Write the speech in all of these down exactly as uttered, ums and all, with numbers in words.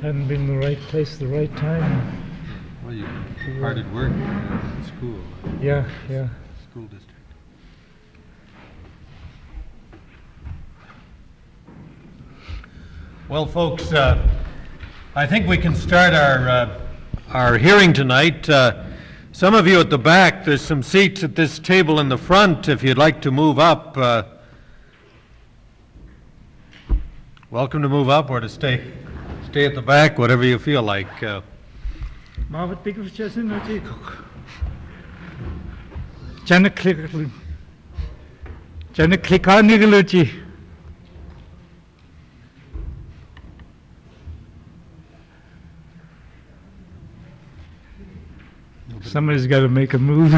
Hadn't been in the right place at the right time. Well, you hard at work at school. Yeah, yeah. School district. Well, folks, uh, I think we can start our uh, our hearing tonight. Uh, some of you at the back, there's some seats at this table in the front. If you'd like to move up, uh, welcome to move up or to stay stay at the back, whatever you feel like. Uh, Marvet big of just in the Janet click Janet click on Nicology. Somebody's got to make a move.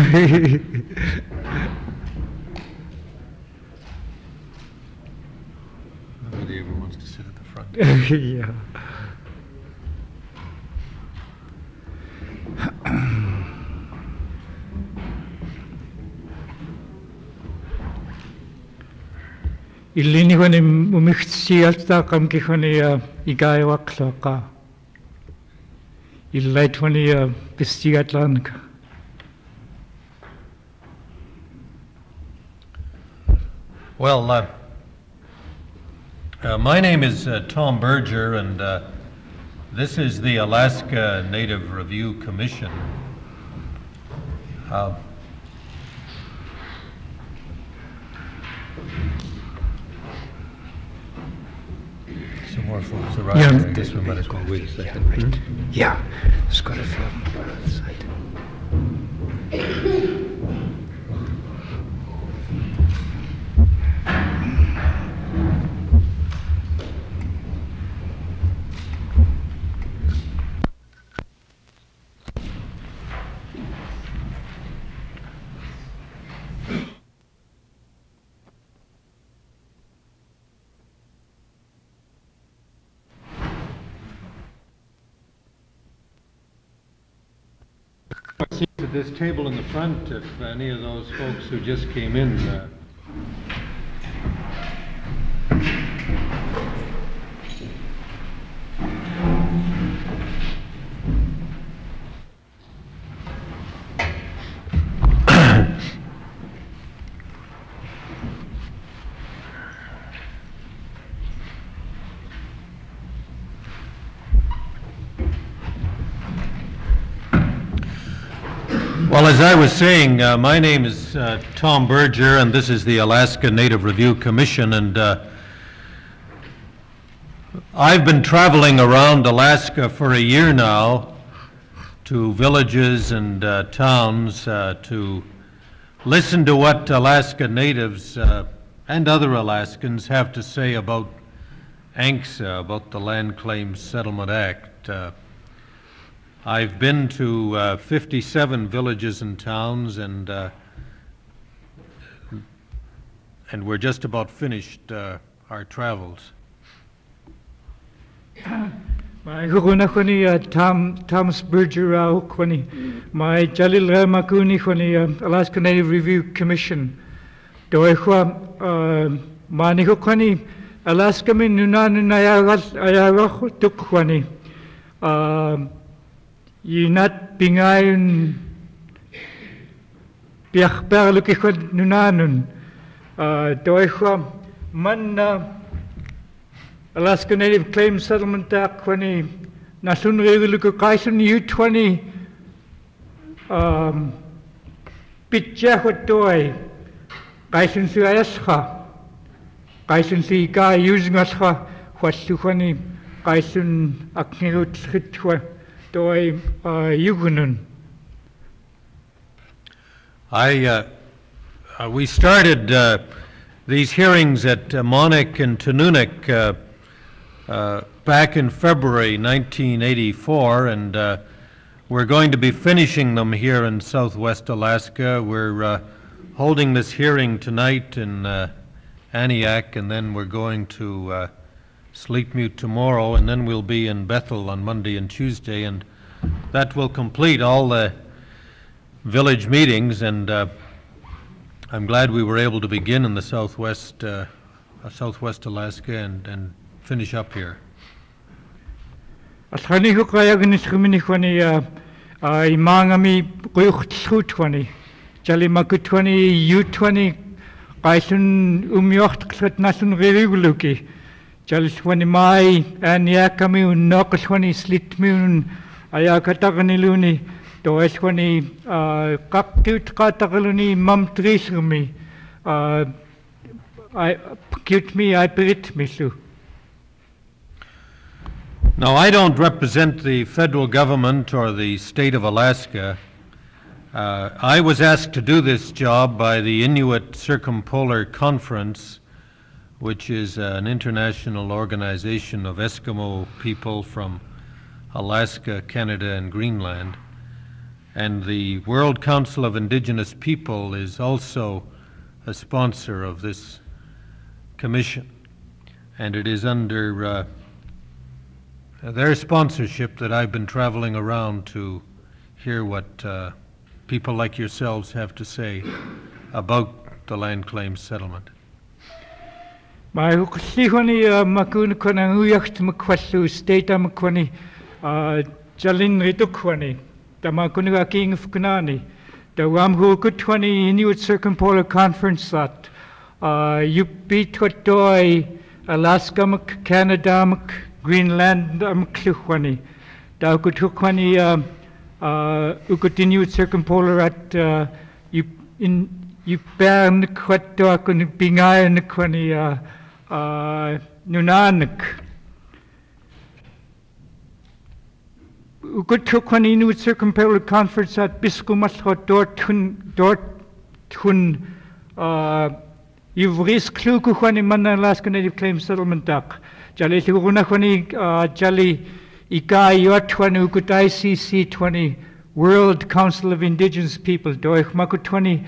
Nobody ever wants to sit at the front. Yeah. Illini honi umixtsialta kamki honi igaiwaqlaqa. Illait honi pistigatlanka. Well, uh, uh, my name is uh, Tom Berger, and uh, this is the Alaska Native Review Commission. Uh, some more folks arriving. Yeah, I guess we better go. Wait a second. Yeah, right. Yeah, it's got a film on the side. At this table in the front, if any of those folks who just came in uh, Well, as I was saying, uh, my name is uh, Tom Berger, and this is the Alaska Native Review Commission, and uh, I've been traveling around Alaska for a year now to villages and uh, towns uh, to listen to what Alaska Natives uh, and other Alaskans have to say about ANCSA, about the Land Claims Settlement Act. Uh, I've been to uh, fifty-seven villages and towns, and uh, and we're just about finished uh, our travels. My hukuna kuni Tom Thomas Berger kuni my Jalil Ramakuni kuni Alaska Native Review Commission. Doekwa mani kuni Alaska min nunan ayagal ayagal tukwani. Yunat pingayon piak perlukikod nunanun. Doekwa man Alaska Native Claims Settlement Act kwani nasun reguluko kaisun U twenty um pitcha hotoy kaisun si ayasha kaisun si ka using asha wasu kwani kaisun aknirut khitwa toy yugunun. I uh, uh, we started uh, these hearings at uh, Monik and Tanunuk uh, uh, back in February nineteen eighty-four, and uh, we're going to be finishing them here in Southwest Alaska. We're uh, holding this hearing tonight in uh, Aniak, and then we're going to uh, Sleepmute tomorrow, and then we'll be in Bethel on Monday and Tuesday, and that will complete all the village meetings, and uh, I'm glad we were able to begin in the Southwest, uh, Southwest Alaska and, and finish up here. Alkhani hu kaya ganis khumini khwani imangami quyuqtlhut khwani. Jali makutwani yutwani qaisun umyocht qsat nasun ririguluki. Jali khwani mai anyakami unnaqshwani slitmi un ayakataganiluni. Does khwani qaqtut qatagaluni mamtrisumi. I cute me, I prit me so. Now, I don't represent the federal government or the state of Alaska. Uh, I was asked to do this job by the Inuit Circumpolar Conference, which is an international organization of Eskimo people from Alaska, Canada, and Greenland. And the World Council of Indigenous People is also a sponsor of this commission. And it is under uh, their sponsorship that I've been traveling around to hear what uh, people like yourselves have to say about the land claims settlement. My huksihoni makun kona uyacht makwasu state amakwani jalin ritukwani tamakuniga king of Kanani the Wamhu Kutwani Inuit Circumpolar Conference that you beat what doy Alaska mak Canada mak Greenland mklukwani da kutukwani ukutinu circumpolar at you in you bern kwatto kun bingay kwani nunanak ukutukwani Inuit Circumpolar Conference at Biskumathot dortun dortun you've risked klukukwani man Alaska Native Claims Settlement Act. Jali siguruna kwani jali ikai yotwani ukut I C C twenty World Council of Indigenous People doich makut twenty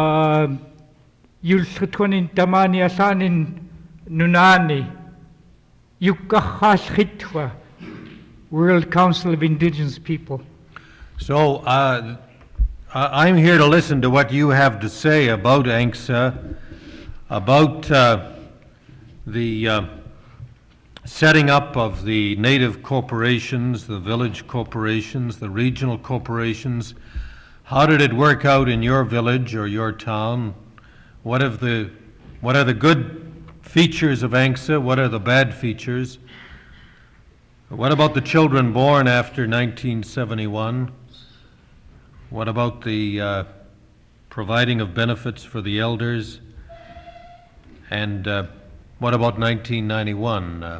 yul twenty damani asanin nunani yukahash hitwa World Council of Indigenous People. So uh, I'm here to listen to what you have to say about A N C S A, about uh, the uh, setting up of the native corporations, the village corporations, the regional corporations. How did it work out in your village or your town? What have the what are the good features of A N C S A? What are the bad features? What about the children born after nineteen seventy-one? What about the uh, providing of benefits for the elders? And uh, what about nineteen ninety-one? Uh,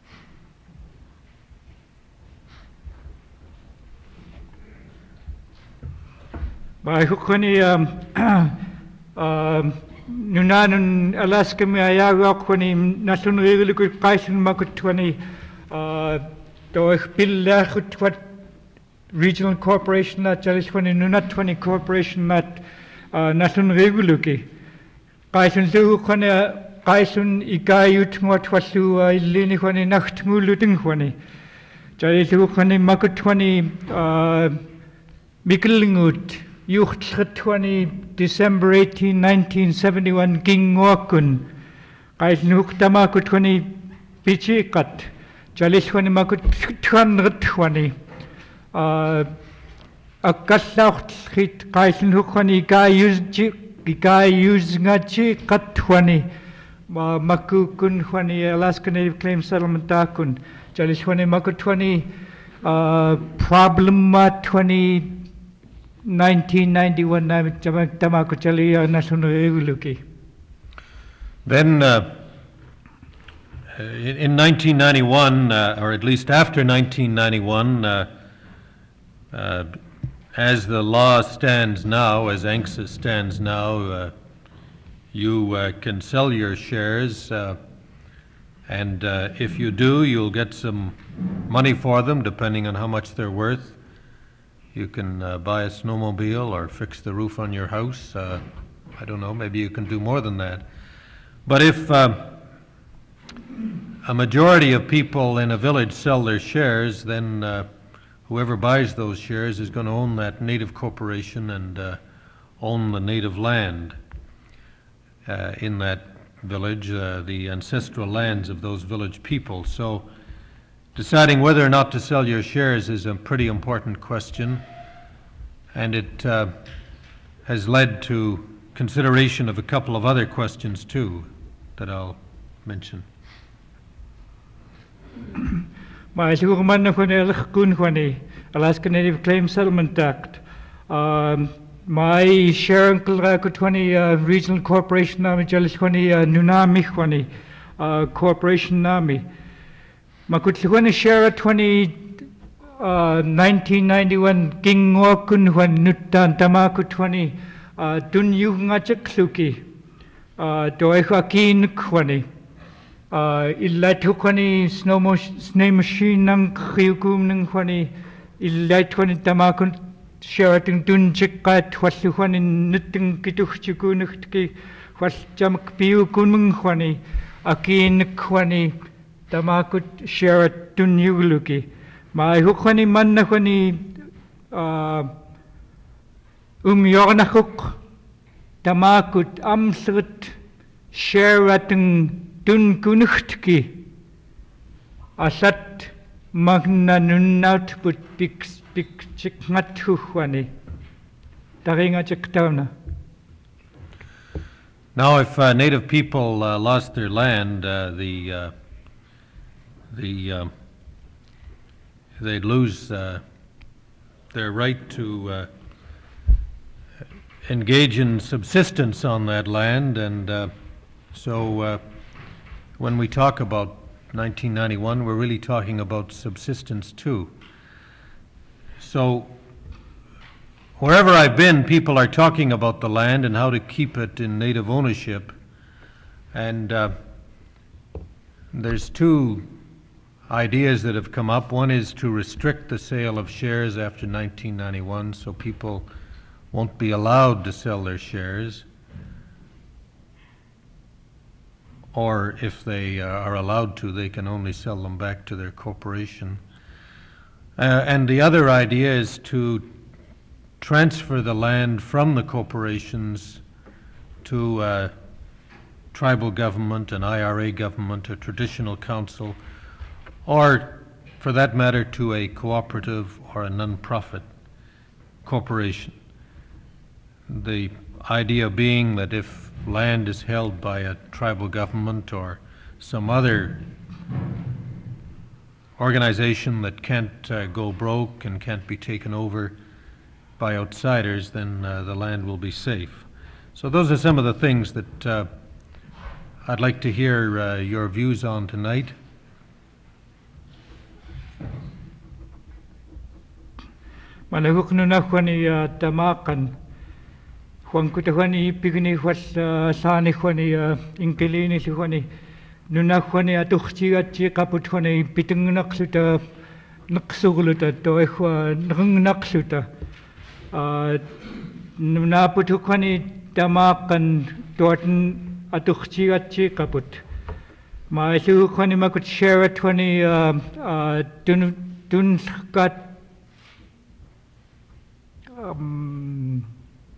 By hukuni nunanun Alaska mi ayaga kwani nasun regulu kaisun makutwani doich billa khutwat regional corporation that jaliswani nunat twenty corporation that nasun regulu ki kaisun su kwani kaisun ikayut ngotwasu ilini kwani nachtnguluting kwani jalisu kwani makutwani mikilingut Yucht twenty December eighteen nineteen seventy one King Wakun Kais Nuktama twenty Pichikat Jalishwani Makut twan twenty Akasacht hit Kais Nukwani Guy used Guy using a chi cut twenty Makukun Hwani Alaska Native Claims Settlement Dakun Jalishwani Makut twenty Problem twenty nineteen ninety-one Then uh, in, in nineteen ninety-one, uh, or at least after nineteen ninety-one, uh, uh, as the law stands now, as A N C S A stands now, uh, you uh, can sell your shares, uh, and uh, if you do, you'll get some money for them, depending on how much they're worth. You can uh, buy a snowmobile or fix the roof on your house. Uh, I don't know, maybe you can do more than that. But if uh, a majority of people in a village sell their shares, then uh, whoever buys those shares is going to own that native corporation and uh, own the native land uh, in that village, uh, the ancestral lands of those village people. So deciding whether or not to sell your shares is a pretty important question, and it uh, has led to consideration of a couple of other questions too that I'll mention. My Sugarman of Kunwani, Alaska Native Claim Settlement Act. Um, my share uncle Rakutwani uh, Regional Corporation Nami Jalishwani Nunami uh, Corporation Nami. Makutwani share twenty uh, nineteen ninety-one Gingwakun when Nutan Tamakutwani Dun Yungachakluki Doehakin Kwani. Ilatukani snow snow machine ng khiyukum ng kwani ilatukani tamakun sherating dun chikat wasuhan in nuting kituchikunuki was jamak piu kunung kwani akin kwani tamakut sherat dun yuluki ma hukani man na kwani um yornakuk tamakut amsut sherating Dun kunuchtki asat magna nunaut but big big chikmatuhwani. Daringa chiktana. Now, if uh, Native people uh, lost their land, uh, the uh, the uh, they'd lose uh, their right to uh, engage in subsistence on that land, and uh, so. Uh, When we talk about nineteen ninety-one, we're really talking about subsistence too. So wherever I've been, people are talking about the land and how to keep it in native ownership. And uh, there's two ideas that have come up. One is to restrict the sale of shares after nineteen ninety-one, so people won't be allowed to sell their shares. Or if they uh, are allowed to, they can only sell them back to their corporation. Uh, and the other idea is to transfer the land from the corporations to uh, tribal government, an I R A government, a traditional council, or for that matter to a cooperative or a non-profit corporation. The idea being that if land is held by a tribal government or some other organization that can't uh, go broke and can't be taken over by outsiders, then uh, the land will be safe. So those are some of the things that uh, I'd like to hear uh, your views on tonight. Malahuk nunakwani tamakan. Juan Kutahani Pigni was Sani Juani Inkelini Juani Nunakwani Atuchia Chikaputwani Pitting Naksuta Naksuluta Doehua Nung Naksuta Nunaputukwani Tamakan Dorton Atuchia Chikaput. My Sukwani Makut share twenty Dun Dunskat um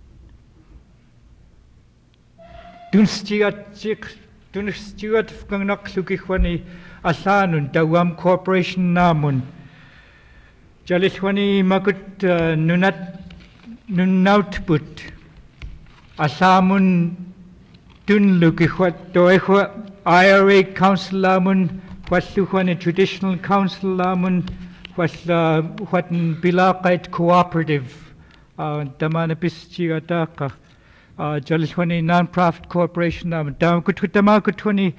Dunstiat chik Dunstiat Fgangnak Lukichwani Asanun Dawam Corporation Namun Jalishwani Makut Nunat Nunautput Asamun Dun Lukichwat Doehwa I R A Council Lamun Wasuhwani Traditional Council Lamun was what Bilakite Cooperative Damanapistiataka. Uh, Jalishwani non-profit corporation nam dam kututama kutwani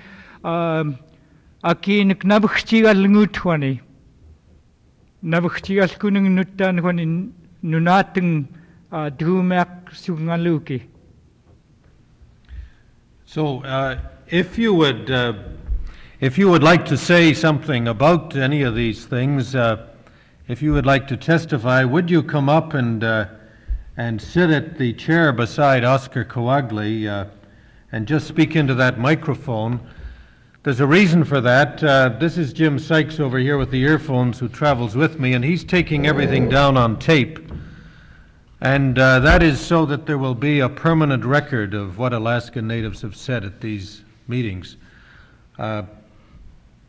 aki naknabukhtiga lungutwani nabukhtiga kunung nutan kwani nunating drumak sungaluki. So uh, if you would uh, if you would like to say something about any of these things, uh, if you would like to testify, would you come up and uh, and sit at the chair beside Oscar Coagley uh, and just speak into that microphone. There's a reason for that. Uh, this is Jim Sykes over here with the earphones who travels with me, and he's taking everything down on tape. And uh, that is so that there will be a permanent record of what Alaskan Natives have said at these meetings. Uh,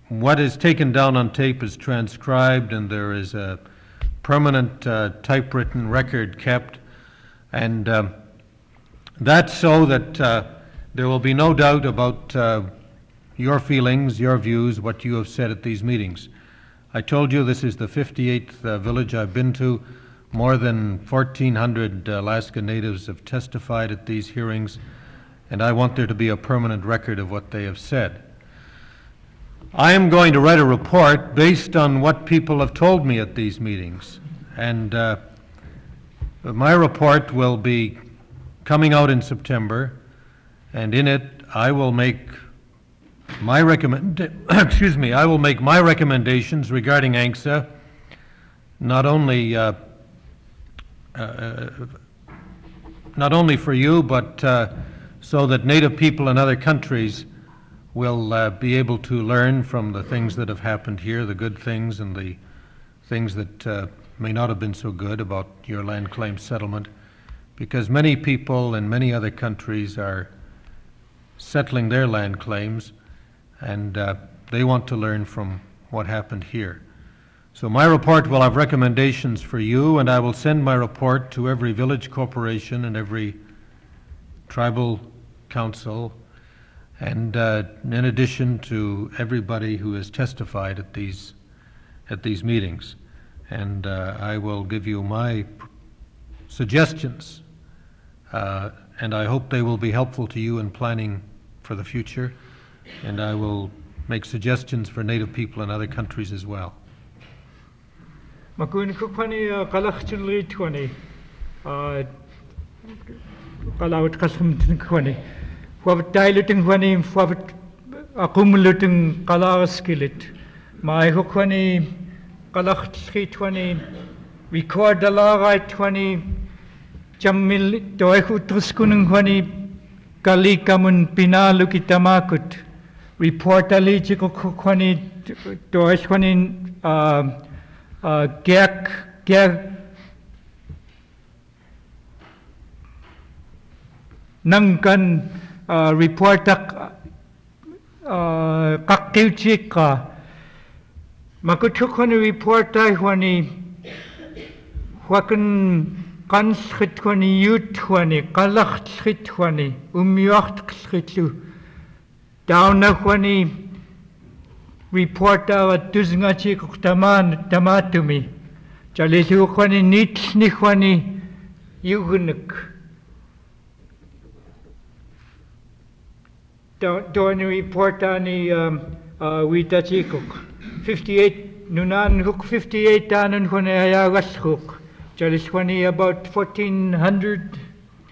what is taken down on tape is transcribed, and there is a permanent uh, typewritten record kept, and um, that's so that uh, there will be no doubt about uh, your feelings, your views, what you have said at these meetings. I told you this is the fifty-eighth uh, village I've been to. More than fourteen hundred Alaska Natives have testified at these hearings, and I want there to be a permanent record of what they have said. I am going to write a report based on what people have told me at these meetings, and uh, my report will be coming out in September, and in it I will make my recommend excuse me I will make my recommendations regarding A N C S A, not only uh, uh, not only for you, but uh, so that Native people in other countries will uh, be able to learn from the things that have happened here, the good things and the things that uh, may not have been so good about your land claim settlement, because many people in many other countries are settling their land claims, and uh, they want to learn from what happened here. So my report will have recommendations for you, and I will send my report to every village corporation and every tribal council, and uh, in addition to everybody who has testified at these at these meetings. And uh, I will give you my suggestions, uh, and I hope they will be helpful to you in planning for the future, and I will make suggestions for Native people in other countries as well. Makun kukwani kalachchun litwani, kalawat kasumtin kwani, fwabit diluting kwani, fwabit accumulating kalawaskilit, mai kukwani kalachchri twani, record alarai twani, jamil doihu truskunung kwani, kali kamun pinaluki tamakut, report alijiko kwani, doish kwani, Uh, Gek, Gek, Nangkan, uh, reportak, uh, Kakilchika, Makutukani reportai wani, Wakan Kanschitwani Yutwani, Kalachitwani, Umyachtchitu, Downawani. Reporter at Duzngachi Taman Tamatumi, Jalihuani Nitchnihuani Yugunuk. Doing a report on the Witachikuk. fifty-eight Nunan Hook fifty-eight down in Hunayagas Hook. Jaliswani about fourteen hundred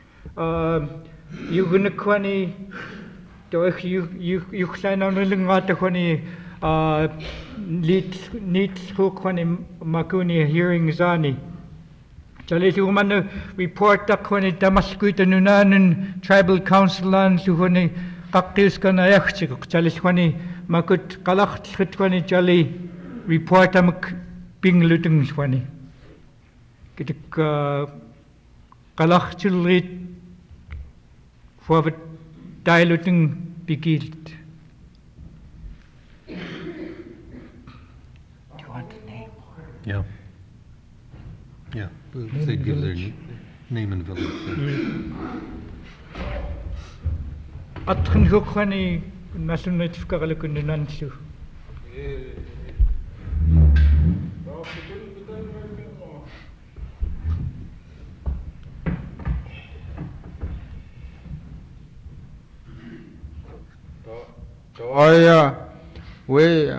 Yugunukwani. Doich Yuksan on Lingatakwani. Uh, neat neat kwani makuni hearing zani. Jalisi umano report tak kwani damaskuita nunanen tribal council land su kwani kaktis kana yakchik jalis kwani makut kalach chit kwani jali report amak ping lutung kwani. Kitik kalach chilrit for diluting bigilt. Yeah. Yeah. If they give their name and village. Atchen Hukwani National Fkaralakunansu. Toya, we.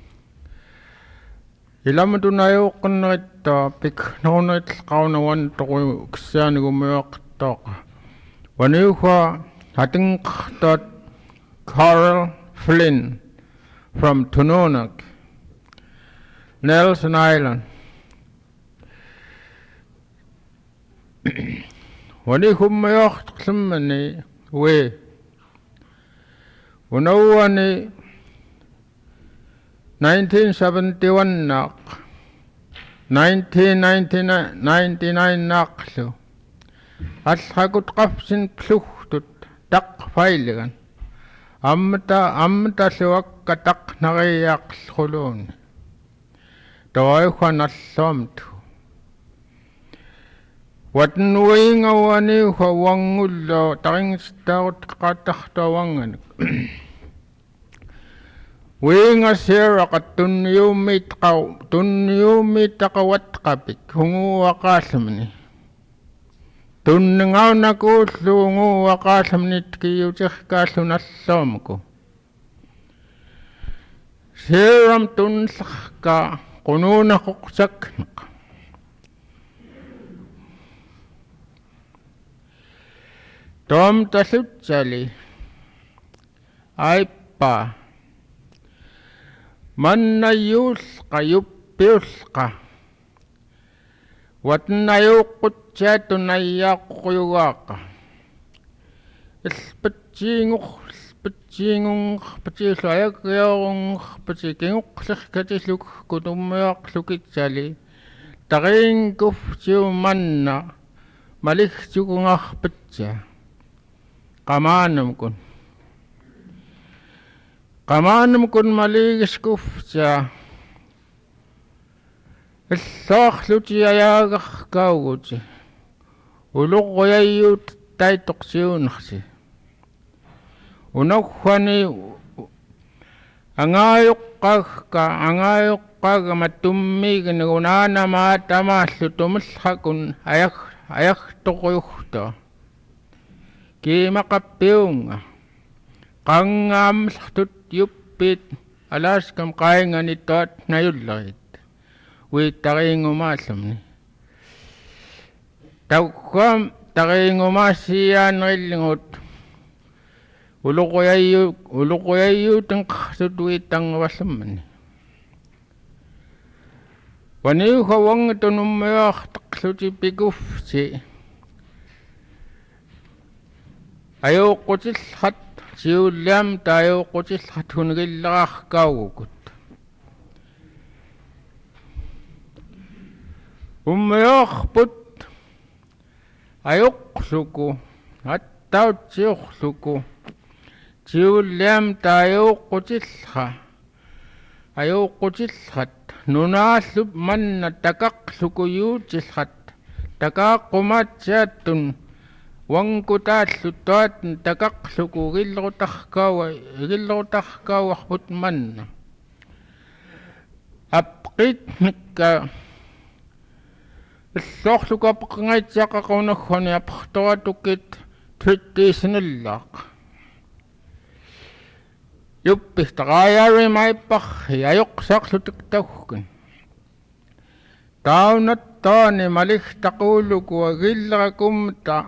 Ilamatu na yo kunita pik nonit kauna wan to ksian gumek to. Wanuha hating that Carl Flynn from Tununak, Nelson Island. Wani humayok klimani we. Wanawani nineteen seventy-one nak, nineteen ninety-nine, ninety-nine nak so. At hakut kapsin pluhtut tak failigan. Amta amta siwak katak nariyak skulun. Doi kwan asomtu. Watan wing awani wa wangulo taring stout katak tawangan. Wing asira katunyumit kaw tunyumit akawat kapit hungu wakasamni. Tunngaw na ko lungu wakasamnit kiyo tsak kasunasam ko. Siram tunsak ka kununa kuksak na ka. Tom tasutsali ay pa manayus ka yuppius ka wat nayukut siya tunayak kuyuwaka ispatjinguk ispatjinguk ispatjisayak yung ispatjinguk sakatisluk kutumayak sukitsali taring kuf siyo manna malik siyo kung akpatja kamanam kun kamanam kun maligis kuf siya Isakluti ayagak kawuti. Uluk ko yayu tay toksiyon kasi. Unak kwani angayok kag ka angayok kag matumig na unana matama sutumushakun ayak ayak tokoyukto. Ki makapiyong kang am sakut yupit alas kam kaya nga nito at nayulait. Wait, taking umasam ni. Tawkam, taking umasiyan rilingot. Ulo ko yayu, ulo ko yayu tang kasudwit ang wasam ni. Waniw kawang ito numayak taksuti piguf si. Ayaw ko silhat, si ulam tayo ko silhat hunagilak kawukot. Umayak put ayok suku at tao siyok suku siulyam tayo kutisha ayaw kutishat nunasub man na takak suku yutishat takak kumatsatun wang kutat sutat takak suku gilotak kawa gilotak kawa put man apkit nika Soksu ka pakangay siya kakaunakon niya paktawa tukit twiti sinilak. Yupis takaya rin may pakhi ayok saksu tiktawkin. Tao na to ni malik takulo ko agila kumta.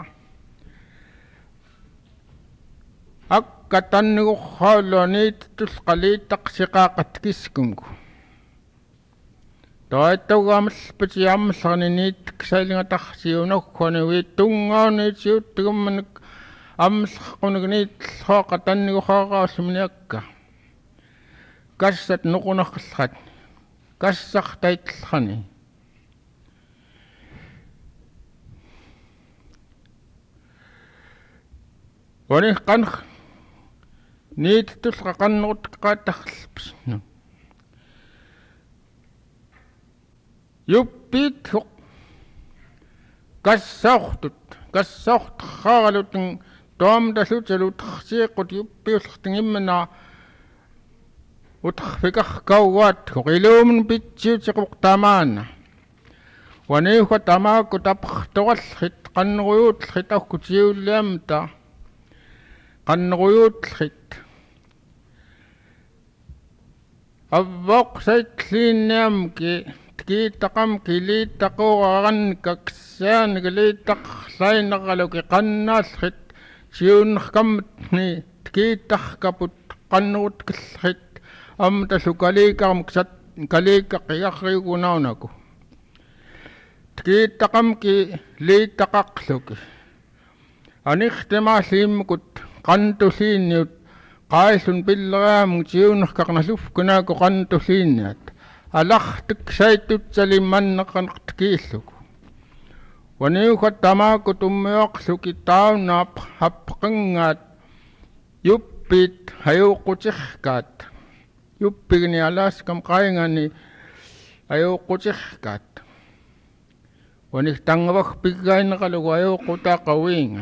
Akkatan ko khalo ni titus kalitak si kakatkiskong ko. Toa ito gamas pati amas kaninit kasali nga taksiyo na kone witung nga ni siyo tigam amas kaninit sa katan ni kakasumniak ka. Kasat nuko na kasat. Kasak tayo tsani. Wani kan ni titus kakanot kataksps na. Yupit huk kassahtut kassaht khagalutun tom dasut salut khsiqut yupit khtingimna utkhfikah kawat khilum pitchu tsiquk tamana wani kho tama ko taph tawal khit qanruyut khitah kutsiulamta qanruyut khit avaq saytlinam ki Kitakam kilitako aran kaksan kilitak say nakaloki kanas hit siyun kam ni kitak kaput kanut hit am tasukalika maksat kalika kayakay kunaw nako kitakam kilitakakloki anik temasim kut kantusin yut kaisun pilram siyun kaknasuf kunako kantusin yat Alak tiksaytut saliman nakanaktikisuk. Waniw katama kutumyak sukitaw na hapkangat yupit hayo kutsikat. Yuppigni alaskam kaingani ayuqutihkat. Wanihtangawak pigain nakalugo ayuquta kawinga.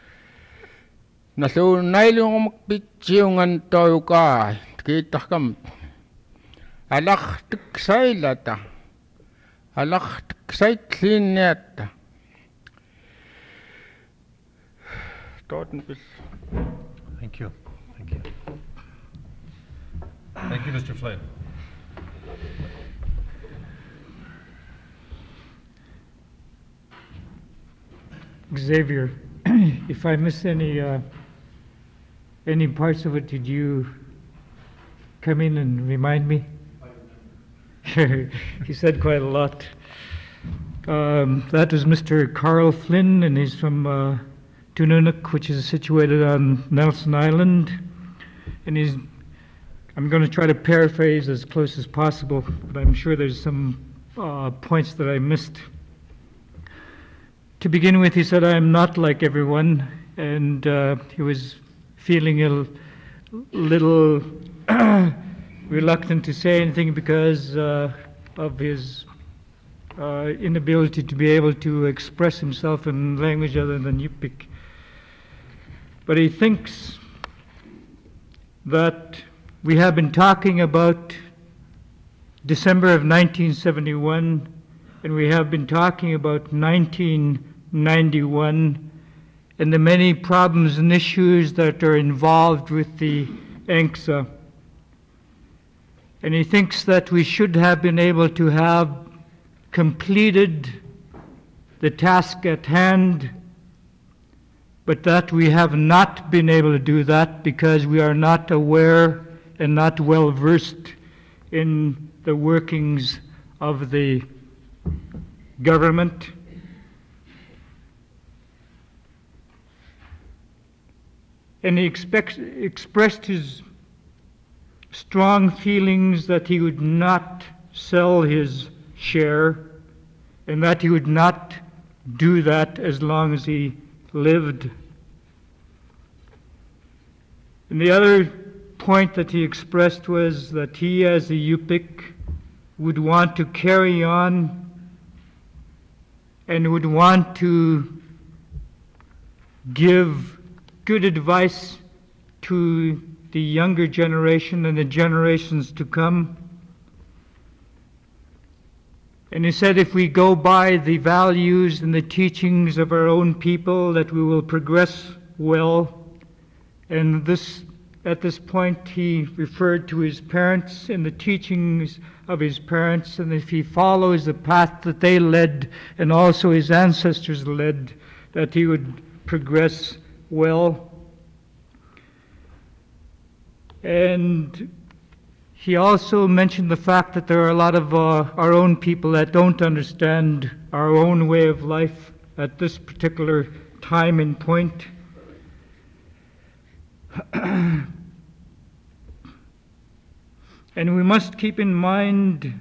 Nasu nailung magpitsiungan tayo ka. Kita kam. Alak tiksailata. Alak tiksaitliniata. Thank you. Thank you. Thank you, Mister Flynn. Xavier, if I miss any uh, any parts of it, did you come in and remind me? He said quite a lot. Um, that was Mister Carl Flynn, and he's from uh, Tununuk, which is situated on Nelson Island. And he's, I'm going to try to paraphrase as close as possible, but I'm sure there's some uh, points that I missed. To begin with, he said, I am not like everyone, and uh, he was feeling a little reluctant to say anything because uh, of his uh, inability to be able to express himself in language other than Yupik. But he thinks that we have been talking about December of nineteen seventy-one, and we have been talking about nineteen ninety-one and the many problems and issues that are involved with the A N C S A. And he thinks that we should have been able to have completed the task at hand, but that we have not been able to do that because we are not aware and not well versed in the workings of the government. And he expects, expressed his strong feelings that he would not sell his share and that he would not do that as long as he lived. And the other point that he expressed was that he, as a Yupik, would want to carry on and would want to give good advice to the younger generation and the generations to come. And he said if we go by the values and the teachings of our own people, that we will progress well. And this, at this point, he referred to his parents and the teachings of his parents, and if he follows the path that they led and also his ancestors led, that he would progress well. And he also mentioned the fact that there are a lot of uh, our own people that don't understand our own way of life at this particular time and point. And we must keep in mind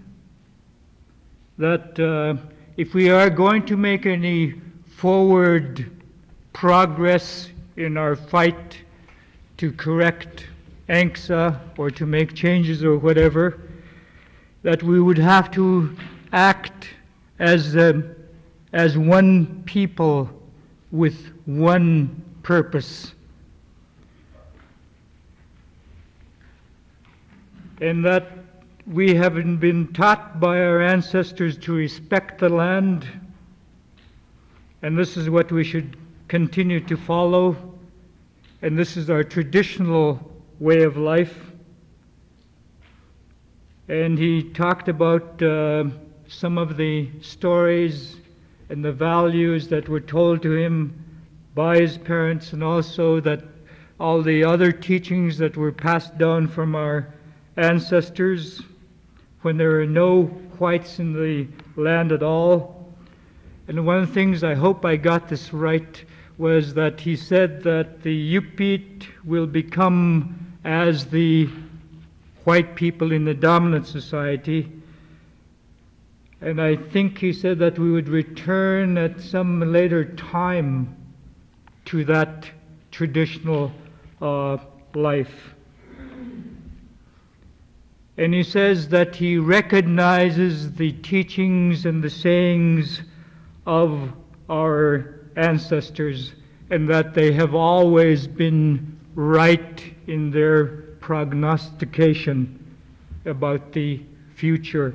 that uh, if we are going to make any forward progress in our fight to correct A N C S A or to make changes or whatever, that we would have to act as uh, as one people with one purpose. And that we have been taught by our ancestors to respect the land, and this is what we should continue to follow, and this is our traditional way of life. And he talked about uh, some of the stories and the values that were told to him by his parents, and also that all the other teachings that were passed down from our ancestors when there were no whites in the land at all. And one of the things, I hope I got this right, was that he said that the Yupik will become as the white people in the dominant society. And I think he said that we would return at some later time to that traditional uh, life. And he says that he recognizes the teachings and the sayings of our ancestors, and that they have always been right in their prognostication about the future.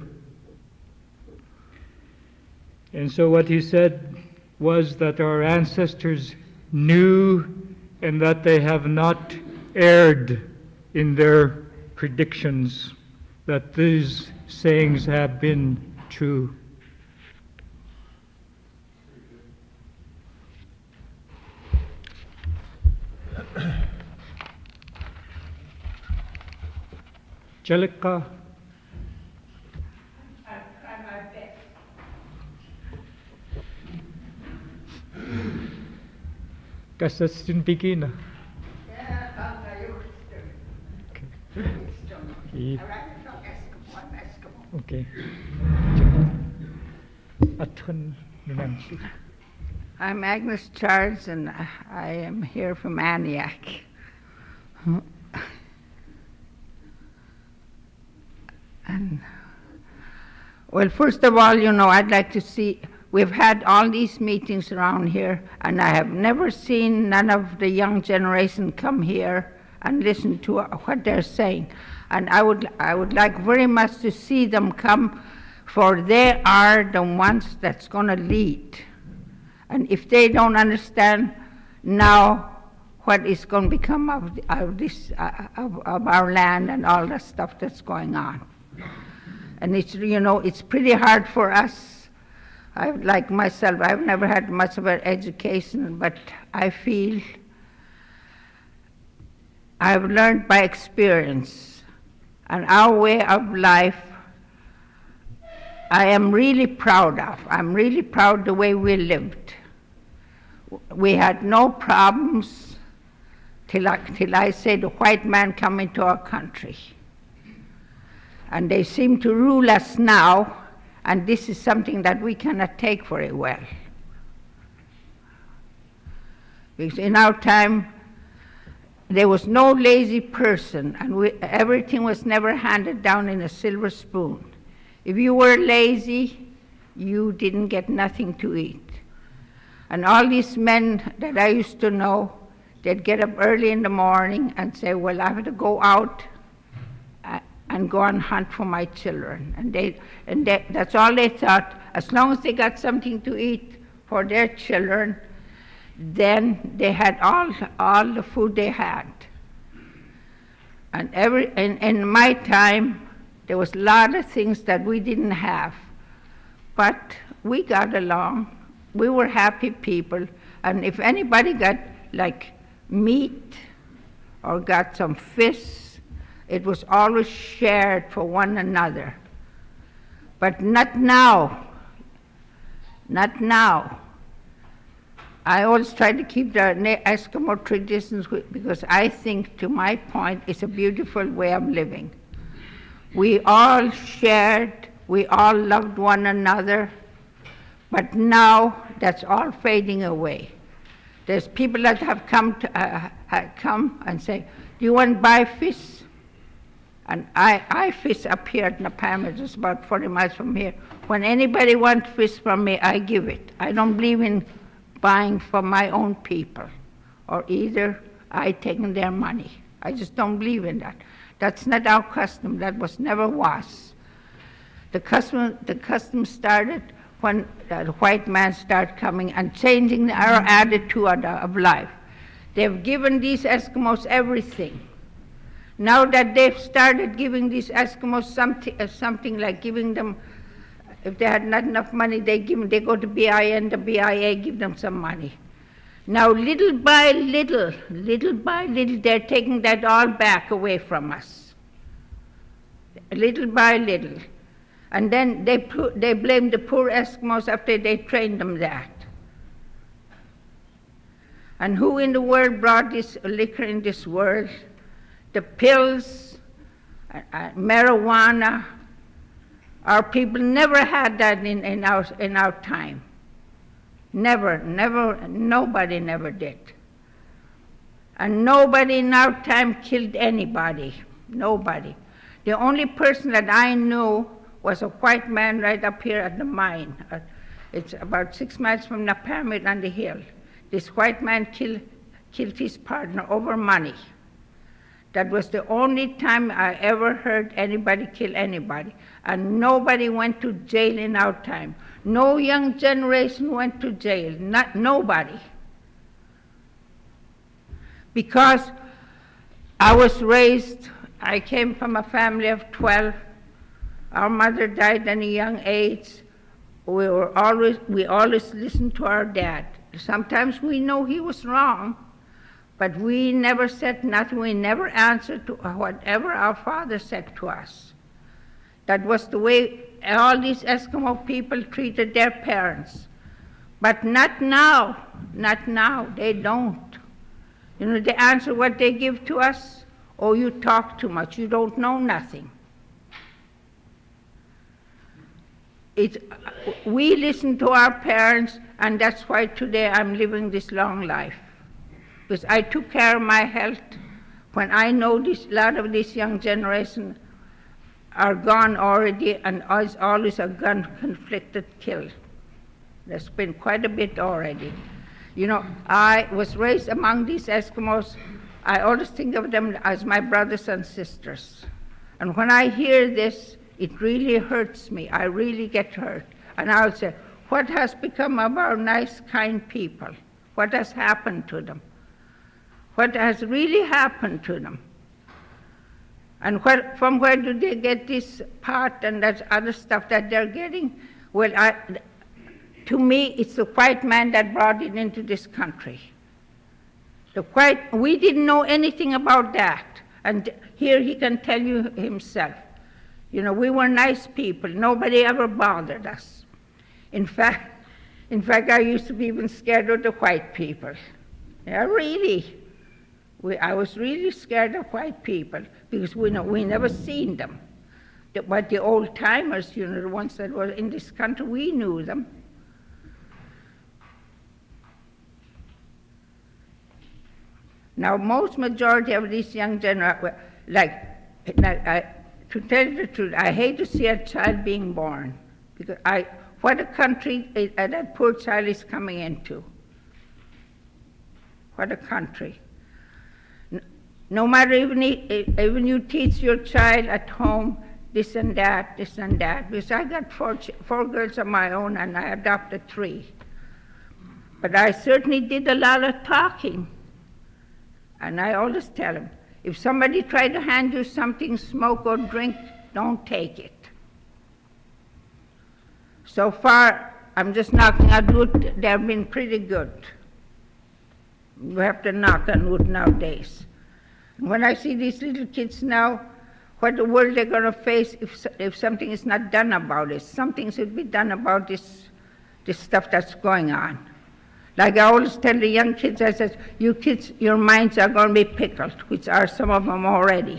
And so what he said was that our ancestors knew and that they have not erred in their predictions, that these sayings have been true. Jalika. Kasastin bigina. Okay. I'm Agnes Charles, and I am here from Antioch. And, well, first of all, you know, I'd like to see, we've had all these meetings around here, and I have never seen none of the young generation come here and listen to what they're saying. And I would, I would like very much to see them come, for they are the ones that's going to lead. And if they don't understand now what is going to become of, of this, uh, of, of our land and all the stuff that's going on. And it's, you know, it's pretty hard for us. I, like myself, I've never had much of an education, but I feel I've learned by experience. And our way of life, I am really proud of. I'm really proud of the way we lived. We had no problems till I, till I say the white man come into our country. And they seem to rule us now, and this is something that we cannot take very well. Because in our time, there was no lazy person, and we, everything was never handed down in a silver spoon. If you were lazy, you didn't get nothing to eat. And all these men that I used to know, they'd get up early in the morning and say, well, I have to go out uh, and go and hunt for my children. And, they, and they, that's all they thought. As long as they got something to eat for their children, then they had all, all the food they had. And every, in, in my time, there was a lot of things that we didn't have. But we got along. We were happy people. And if anybody got like meat or got some fish, it was always shared for one another. But not now. Not now. I always try to keep the Eskimo traditions because I think, to my point, it's a beautiful way of living. We all shared, we all loved one another, but now that's all fading away. There's people that have come to, uh, have come and say, do you want to buy fish? And I, I fish up here at Napama, just about forty miles from here. When anybody wants fish from me, I give it. I don't believe in buying from my own people, or either I taking their money. I just don't believe in that. That's not our custom. That was never was. The custom, the custom started when the white man started coming and changing our attitude of, of life. They've given these Eskimos everything. Now that they've started giving these Eskimos something, uh, something like giving them, if they had not enough money, they give them, they go to B I N, the B I A give them some money. Now, little by little, little by little, they're taking that all back away from us. Little by little. And then they, they blame the poor Eskimos after they trained them that. And who in the world brought this liquor in this world? The pills, uh, uh, marijuana. Our people never had that in, in, our, in our time. Never, never, nobody never did. And nobody in our time killed anybody, nobody. The only person that I knew was a white man right up here at the mine. Uh, it's about six miles from the pyramid on the hill. This white man killed, killed his partner over money. That was the only time I ever heard anybody kill anybody. And nobody went to jail in our time. No young generation went to jail, not nobody. Because I was raised, I came from a family of twelve. Our mother died at a young age. We were always, we always listened to our dad. Sometimes we know he was wrong, but we never said nothing. We never answered to whatever our father said to us. That was the way all these Eskimo people treated their parents. But not now, not now, they don't. You know, the answer what they give to us, oh, you talk too much, you don't know nothing. It, we listen to our parents, and that's why today I'm living this long life. Because I took care of my health when I know this, a lot of this young generation are gone already, and is always a gun-conflicted kill. There's been quite a bit already. You know, I was raised among these Eskimos. I always think of them as my brothers and sisters. And when I hear this, it really hurts me. I really get hurt. And I'll say, what has become of our nice, kind people? What has happened to them? What has really happened to them? And where, from where do they get this pot and that other stuff that they're getting? Well, I, to me, it's the white man that brought it into this country. The white, we didn't know anything about that. And here he can tell you himself. You know, we were nice people. Nobody ever bothered us. In fact, in fact, I used to be even scared of the white people. Yeah, really. We, I was really scared of white people because we know we never seen them. The, but the old timers, you know, the ones that were in this country, we knew them. Now, most majority of these young generation, like, like I, to tell you the truth, I hate to see a child being born, because I, what a country it, uh, that poor child is coming into. What a country. No, no matter even, even you teach your child at home this and that, this and that, because I got four, four girls of my own and I adopted three. But I certainly did a lot of talking. And I always tell them, if somebody tries to hand you something, smoke or drink, don't take it. So far, I'm just knocking on wood. They've been pretty good. You have to knock on wood nowadays. When I see these little kids now, what the world they're going to face if, if something is not done about it. Something should be done about this, this stuff that's going on. Like I always tell the young kids, I said, you kids, your minds are going to be pickled, which are some of them already.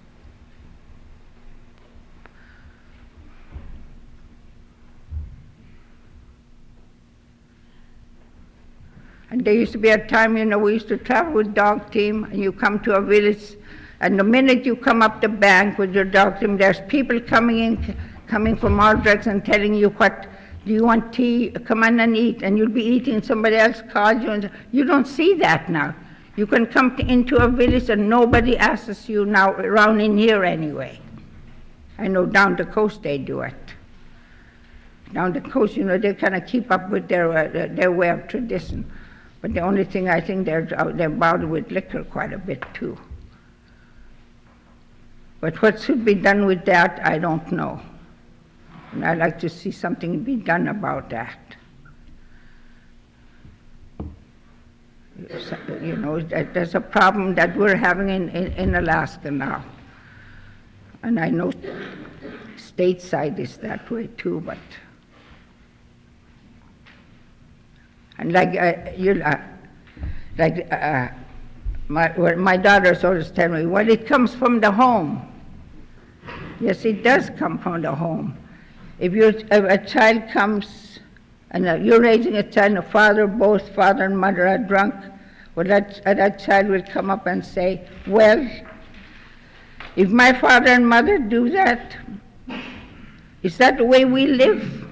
And there used to be a time, you know, we used to travel with dog team, and you come to a village, and the minute you come up the bank with your dog team, there's people coming in, coming from all directions and telling you what, do you want tea? Come on and eat. And you'll be eating, somebody else calls you, and you don't see that now. You can come to, into a village and nobody asks you now around in here anyway. I know down the coast they do it. Down the coast, you know, they kind of keep up with their, uh, their way of tradition. But the only thing I think they're, they're bothered with liquor quite a bit too. But what should be done with that, I don't know. And I'd like to see something be done about that. You know, there's a problem that we're having in, in, in Alaska now. And I know stateside is that way too, but. And like, uh, you, uh, like uh, my, well, my daughters always tell me, well, it comes from the home. Yes, it does come from the home. If, you're, if a child comes, and uh, you're raising a child, and a father, both father and mother are drunk, well, that, uh, that child will come up and say, well, If my father and mother do that, is that the way we live?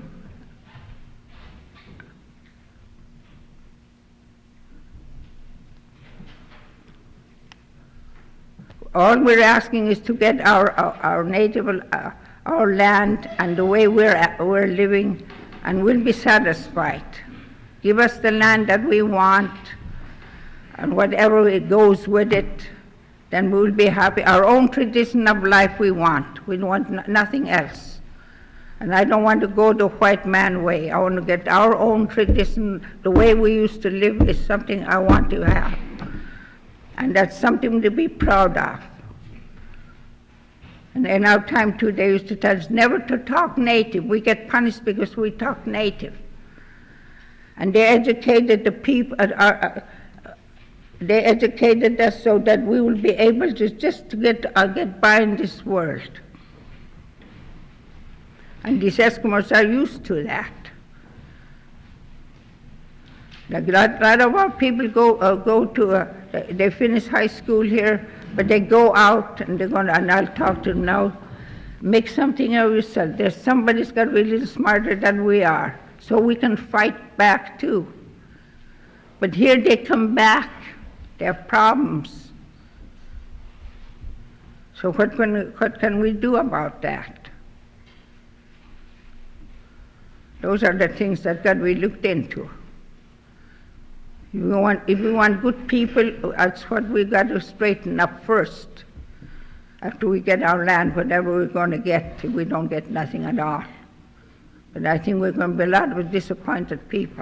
All we're asking is to get our, our, our native, uh, our land and the way we're, at, we're living, and we'll be satisfied. Give us the land that we want, and whatever it goes with it, then we'll be happy. Our own tradition of life we want. We want n- nothing else. And I don't want to go the white man way. I want to get our own tradition. The way we used to live is something I want to have. And that's something to be proud of. And in our time too, they used to tell us never to talk native. We get punished because we talk native. And they educated the people, uh, uh, they educated us so that we will be able to just to get, uh, get by in this world. And these Eskimos are used to that. Like a lot, lot of our people go, uh, go to, uh, they finish high school here, but they go out and they're gonna, and I'll talk to them now, make something of yourself. There's somebody's got to be a little smarter than we are, so we can fight back too. But here they come back, they have problems. So what can we, what can we do about that? Those are the things that got to be looked into. If we want, if we want good people, that's what we got to straighten up first. After we get our land, whatever we're going to get, if we don't get nothing at all. But I think we're going to be a lot of disappointed people.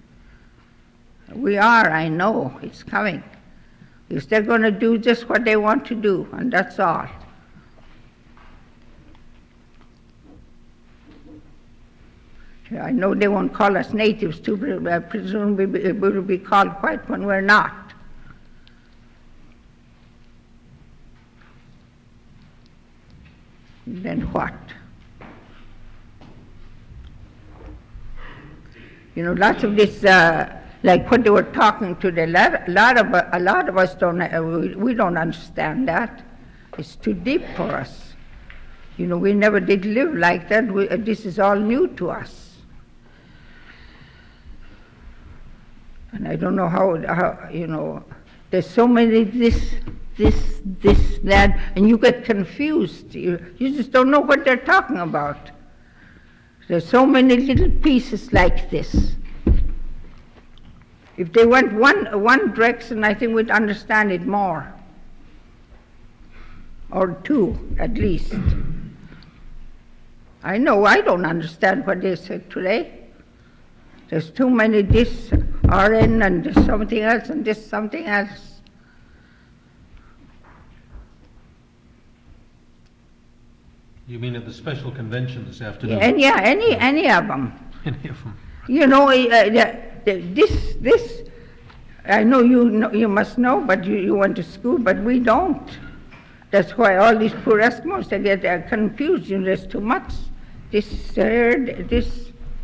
We are, I know, it's coming. Because they're going to do just what they want to do, and that's all. I know they won't call us natives too, but I presume we will be called white when we're not. Then what? You know, lots of this, uh, like what they were talking to, the lot, lot of a lot of us don't, uh, we, we don't understand that. It's too deep for us. You know, we never did live like that. We, uh, this is all new to us. And I don't know how, how, you know, there's so many this, this, this, that, and you get confused. You, you just don't know what they're talking about. There's so many little pieces like this. If they went one, one direction, I think we'd understand it more. Or two, at least. I know I don't understand what they said today. There's too many this, R N, and this something else, and this something else. You mean at the special convention this afternoon? Yeah, and yeah, any, any of them. Any of them? You know, uh, the, the, this, this, I know you know, you must know, but you, you went to school, but we don't. That's why all these poor Eskimos, they get uh, confused. You know, there's too much. This, uh, this.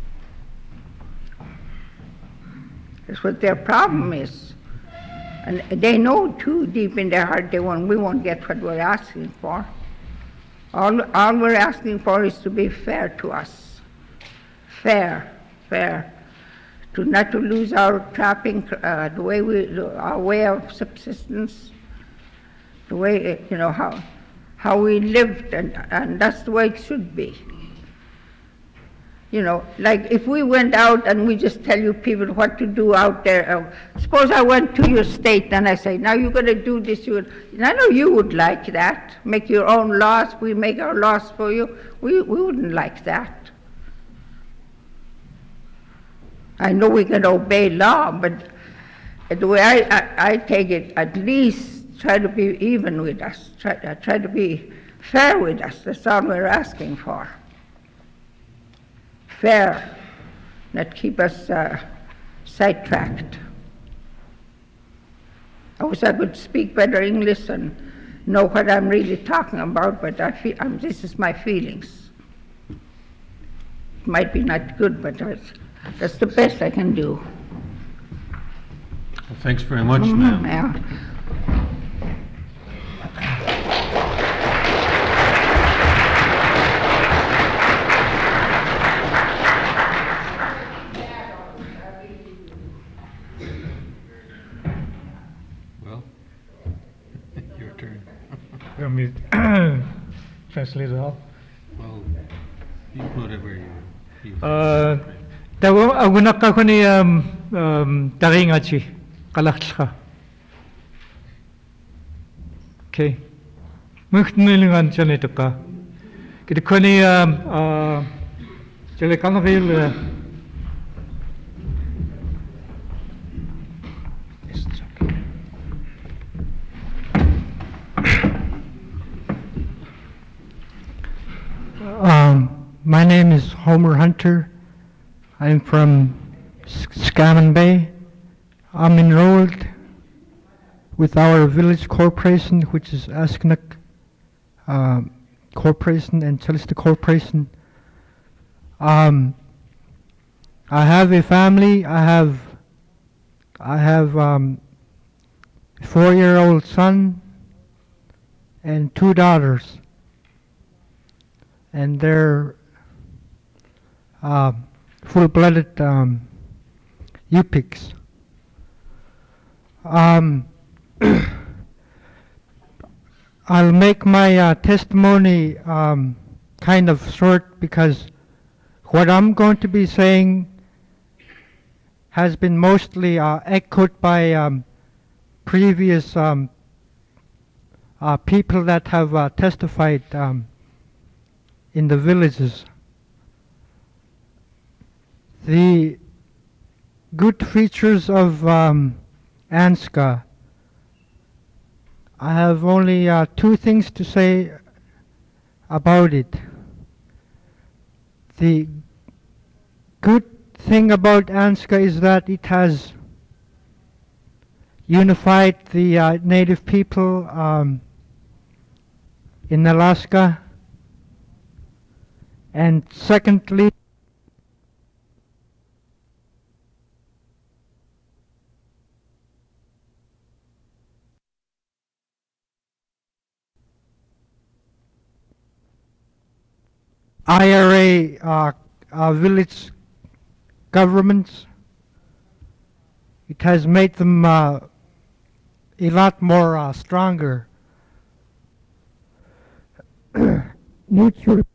That's what their problem is. And they know too deep in their heart they won't, we won't get what we're asking for. All, all we're asking for is to be fair to us. Fair, fair. To not to lose our trapping, uh, the way we, our way of subsistence, the way, you know, how, how we lived, and, and that's the way it should be. You know, like if we went out and we just tell you people what to do out there. Uh, suppose I went to your state and I say, now you're going to do this. You would, and I know you would like that. Make your own laws. We make our laws for you. We, we wouldn't like that. I know we can obey law, but the way I, I, I take it, at least try to be even with us. Try, uh, try to be fair with us. That's all we're asking for. Fair, not keep us uh, sidetracked. I wish I could speak better English and know what I'm really talking about, but I feel, um, this is my feelings. It might be not good, but that's, that's the best I can do. Well, thanks very much, Mm-hmm, ma'am. yeah. want me translate it all? Well, you whatever you. you- Uh, Tawo agunak ako ni um um taringachi kalakcha. Okay. Mukhtnilingan chane taka. Kita koni um uh chale kanagil. Um, my name is Homer Hunter. I'm from S- Scammon Bay. I'm enrolled with our village corporation, which is Asknak um, Corporation and Chalista Corporation. Um, I have a family. I have I have um, a four-year-old son and two daughters, and they're uh, full-blooded um, Yupiks. Um, I'll make my uh, testimony um, kind of short because what I'm going to be saying has been mostly uh, echoed by um, previous um, uh, people that have uh, testified um, in the villages. The good features of um, ANSCA, I have only uh, two things to say about it. The good thing about ANSCA is that it has unified the uh, native people um, in Alaska, and secondly, I R A uh, uh, village governments, it has made them uh, a lot more uh, stronger. Mutual